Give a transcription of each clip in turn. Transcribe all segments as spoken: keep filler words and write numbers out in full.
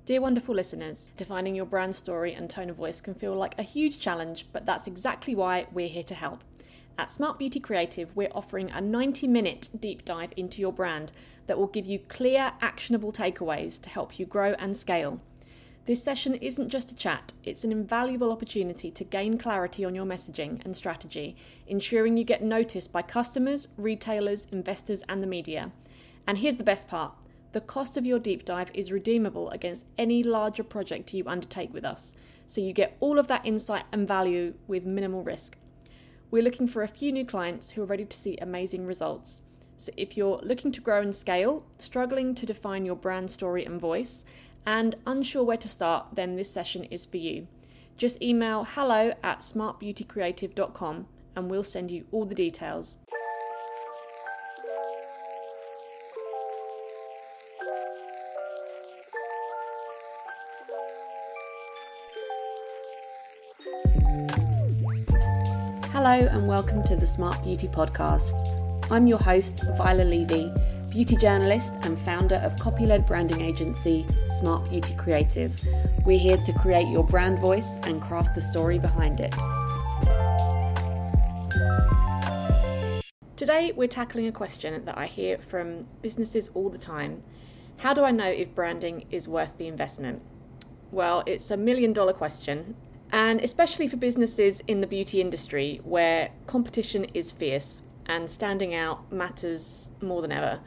Dear wonderful listeners, defining your brand story and tone of voice can feel like a huge challenge, but that's exactly why we're here to help. At Smart Beauty Creative, we're offering a ninety minute deep dive into your brand that will give you clear, actionable takeaways to help you grow and scale. This session isn't just a chat, it's an invaluable opportunity to gain clarity on your messaging and strategy, ensuring you get noticed by customers, retailers, investors, and the media. And here's the best part. The cost of your deep dive is redeemable against any larger project you undertake with us, so you get all of that insight and value with minimal risk. We're looking for a few new clients who are ready to see amazing results. So if you're looking to grow and scale, struggling to define your brand story and voice, and unsure where to start, then this session is for you. Just email hello at smart beauty creative dot com and we'll send you all the details. Hello and welcome to the Smart Beauty Podcast. I'm your host, Viola Levy, beauty journalist and founder of copy-led branding agency, Smart Beauty Creative. We're here to create your brand voice and craft the story behind it. Today, we're tackling a question that I hear from businesses all the time. How do I know if branding is worth the investment? Well, it's a million dollar question. And especially for businesses in the beauty industry where competition is fierce and standing out matters more than ever.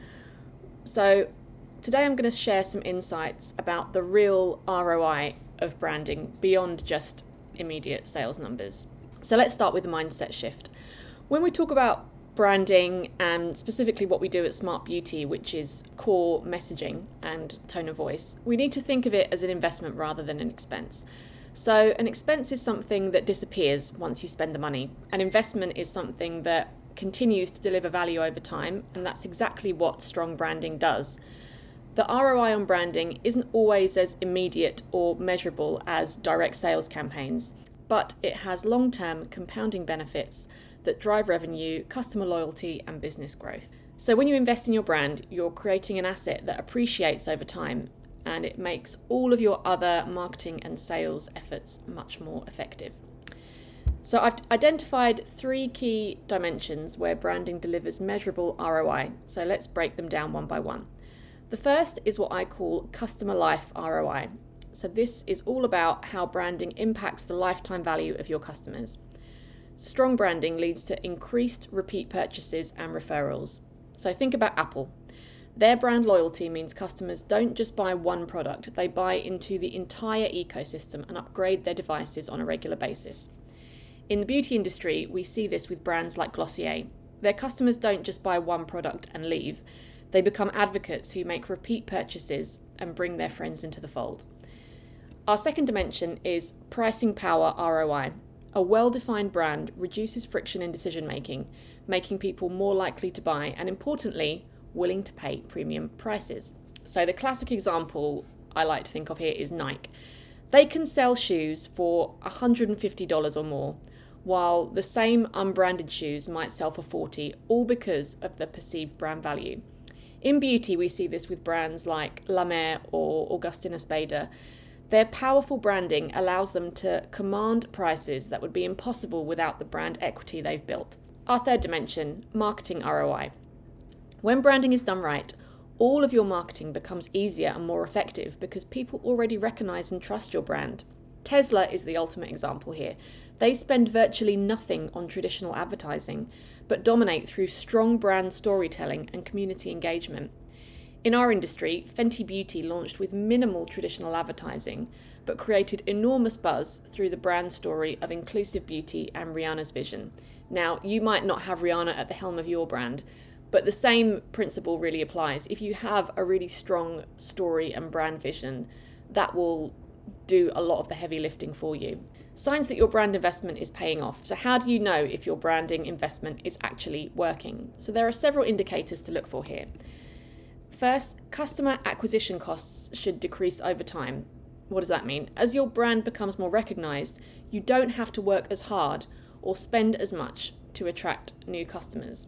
So today I'm going to share some insights about the real R O I of branding beyond just immediate sales numbers. So let's start with the mindset shift. When we talk about branding and specifically what we do at Smart Beauty, which is core messaging and tone of voice, we need to think of it as an investment rather than an expense. So an expense is something that disappears once you spend the money. An investment is something that continues to deliver value over time, and that's exactly what strong branding does. The R O I on branding isn't always as immediate or measurable as direct sales campaigns, but it has long-term compounding benefits that drive revenue, customer loyalty, and business growth. So when you invest in your brand, you're creating an asset that appreciates over time, and it makes all of your other marketing and sales efforts much more effective. So I've identified three key dimensions where branding delivers measurable R O I. So let's break them down one by one. The first is what I call customer life R O I. So this is all about how branding impacts the lifetime value of your customers. Strong branding leads to increased repeat purchases and referrals. So think about Apple. Their brand loyalty means customers don't just buy one product, they buy into the entire ecosystem and upgrade their devices on a regular basis. In the beauty industry, we see this with brands like Glossier. Their customers don't just buy one product and leave, they become advocates who make repeat purchases and bring their friends into the fold. Our second dimension is pricing power R O I. A well-defined brand reduces friction in decision making, making people more likely to buy and, importantly, willing to pay premium prices. So the classic example I like to think of here is Nike. They can sell shoes for one hundred fifty dollars or more, while the same unbranded shoes might sell for forty dollars, all because of the perceived brand value. In beauty, we see this with brands like La Mer or Augustin Espada. Their powerful branding allows them to command prices that would be impossible without the brand equity they've built. Our third dimension, marketing R O I. When branding is done right, all of your marketing becomes easier and more effective because people already recognize and trust your brand. Tesla is the ultimate example here. They spend virtually nothing on traditional advertising, but dominate through strong brand storytelling and community engagement. In our industry, Fenty Beauty launched with minimal traditional advertising, but created enormous buzz through the brand story of inclusive beauty and Rihanna's vision. Now, you might not have Rihanna at the helm of your brand, but the same principle really applies. If you have a really strong story and brand vision, that will do a lot of the heavy lifting for you. Signs that your brand investment is paying off. So how do you know if your branding investment is actually working? So there are several indicators to look for here. First, customer acquisition costs should decrease over time. What does that mean? As your brand becomes more recognized, you don't have to work as hard or spend as much to attract new customers.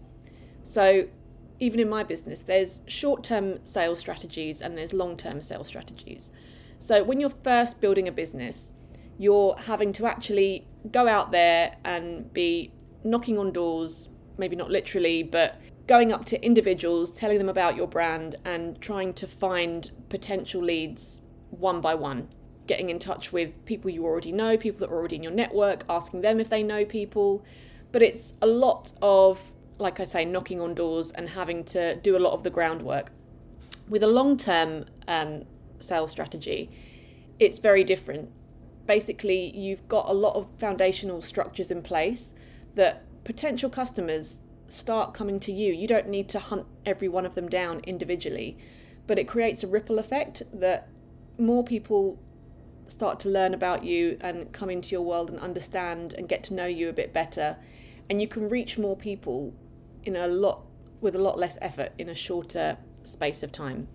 So even in my business, there's short-term sales strategies and there's long-term sales strategies. So when you're first building a business, you're having to actually go out there and be knocking on doors, maybe not literally, but going up to individuals, telling them about your brand and trying to find potential leads one by one, getting in touch with people you already know, people that are already in your network, asking them if they know people. But it's a lot of, like I say, knocking on doors and having to do a lot of the groundwork. With a long-term um, sales strategy, it's very different. Basically, you've got a lot of foundational structures in place that potential customers start coming to you. You don't need to hunt every one of them down individually, but it creates a ripple effect that more people start to learn about you and come into your world and understand and get to know you a bit better, and you can reach more people in a lot with a lot less effort in a shorter space of time.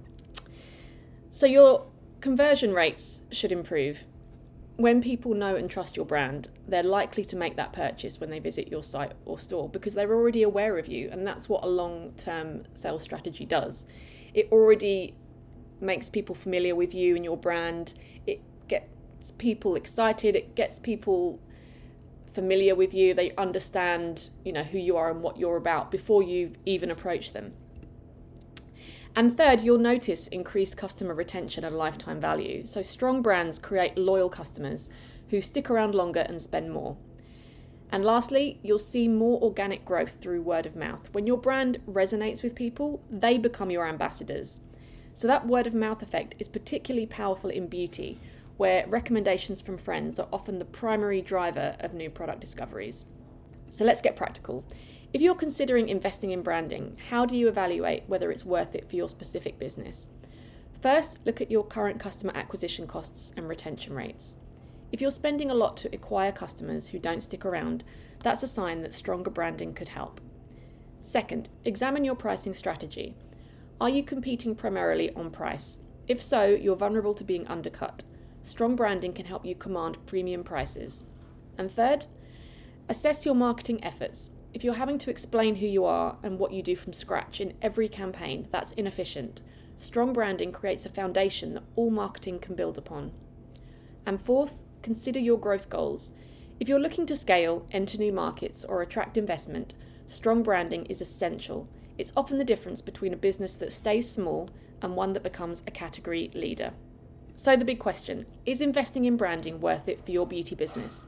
So your conversion rates should improve. When people know and trust your brand, they're likely to make that purchase when they visit your site or store because they're already aware of you, and that's what a long-term sales strategy does. It already makes people familiar with you and your brand. It gets people excited. It gets people familiar with you. They understand, you know, who you are and what you're about before you've even approached them. And third, you'll notice increased customer retention and lifetime value. So strong brands create loyal customers who stick around longer and spend more. And lastly, you'll see more organic growth through word of mouth. When your brand resonates with people, they become your ambassadors. So that word of mouth effect is particularly powerful in beauty, where recommendations from friends are often the primary driver of new product discoveries. So let's get practical. If you're considering investing in branding, how do you evaluate whether it's worth it for your specific business? First, look at your current customer acquisition costs and retention rates. If you're spending a lot to acquire customers who don't stick around, that's a sign that stronger branding could help. Second, examine your pricing strategy. Are you competing primarily on price? If so, you're vulnerable to being undercut. Strong branding can help you command premium prices. And third, assess your marketing efforts. If you're having to explain who you are and what you do from scratch in every campaign, that's inefficient. Strong branding creates a foundation that all marketing can build upon. And fourth, consider your growth goals. If you're looking to scale, enter new markets, or attract investment, strong branding is essential. It's often the difference between a business that stays small and one that becomes a category leader. So the big question, is investing in branding worth it for your beauty business?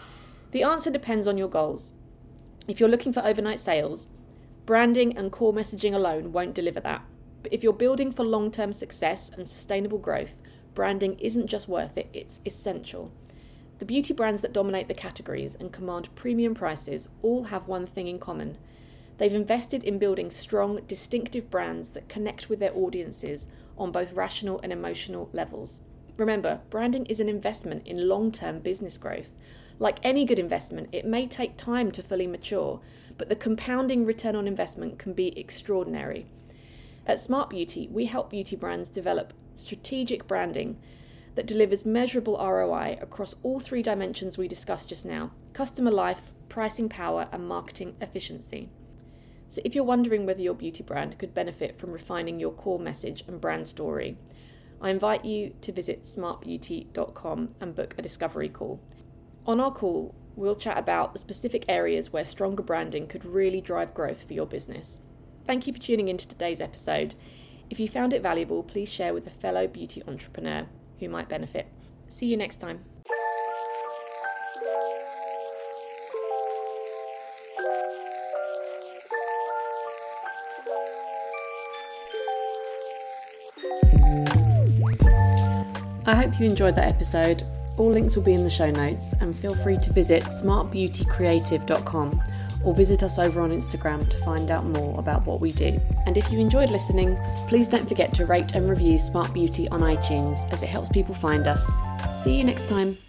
The answer depends on your goals. If you're looking for overnight sales, branding and core messaging alone won't deliver that. But if you're building for long-term success and sustainable growth, branding isn't just worth it, it's essential. The beauty brands that dominate the categories and command premium prices all have one thing in common. They've invested in building strong, distinctive brands that connect with their audiences on both rational and emotional levels. Remember, branding is an investment in long-term business growth. Like any good investment, it may take time to fully mature, but the compounding return on investment can be extraordinary. At Smart Beauty, we help beauty brands develop strategic branding that delivers measurable R O I across all three dimensions we discussed just now: customer life, pricing power, and marketing efficiency. So if you're wondering whether your beauty brand could benefit from refining your core message and brand story, I invite you to visit smart beauty dot com and book a discovery call. On our call, we'll chat about the specific areas where stronger branding could really drive growth for your business. Thank you for tuning into today's episode. If you found it valuable, please share with a fellow beauty entrepreneur who might benefit. See you next time. I hope you enjoyed that episode. All links will be in the show notes, and feel free to visit smart beauty creative dot com or visit us over on Instagram to find out more about what we do. And if you enjoyed listening, please don't forget to rate and review Smart Beauty on iTunes, as it helps people find us. See you next time.